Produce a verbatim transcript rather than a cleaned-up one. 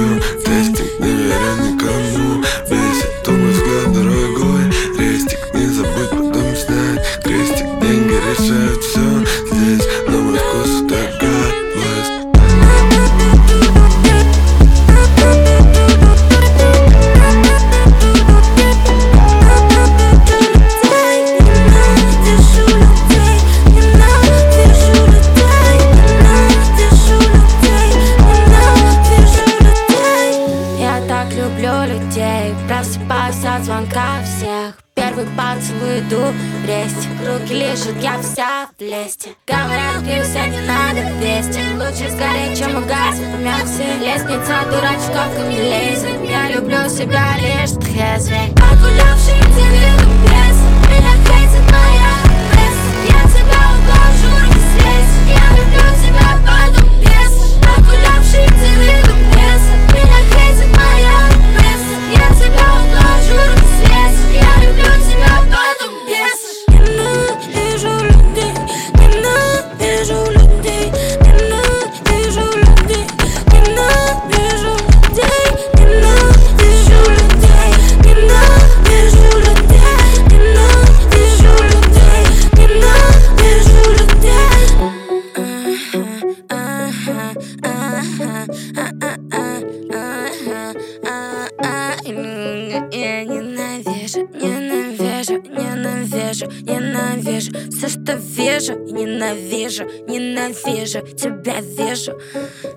все. Тестинг, не верю никому. Бесит твой взгляд, дорогой. Рестик, не забудь потом снять крестик. Деньги решают все здесь, на мой вкус это гадость. Просыпаюсь от звонка всех. Первый поцелуй, иду в рестик. Руки лежат, я вся в лесте. Говорят, пьюся, не надо вести. Лучше сгореть, чем угас в мясе. Лестница дурачков ко мне лезет. Я люблю себя лишь трезвей. Отгулявший целиком без. Меня хейтит моя пресса. Я тебя уложу, не слезь. Я люблю тебя потом без. Отгулявший целиком без. Меня хейтит моя пресса. Я тебя уложу, не слезь. Я люблю тебя потом без. Ненавижу людей, ненавижу людей, ненавижу людей, ненавижу людей, ненавижу людей, ненавижу людей, ненавижу людей, ненавижу людей. Я ненавижу, ненавижу, ненавижу, ненавижу все, что вижу, ненавижу, ненавижу, тебя вижу.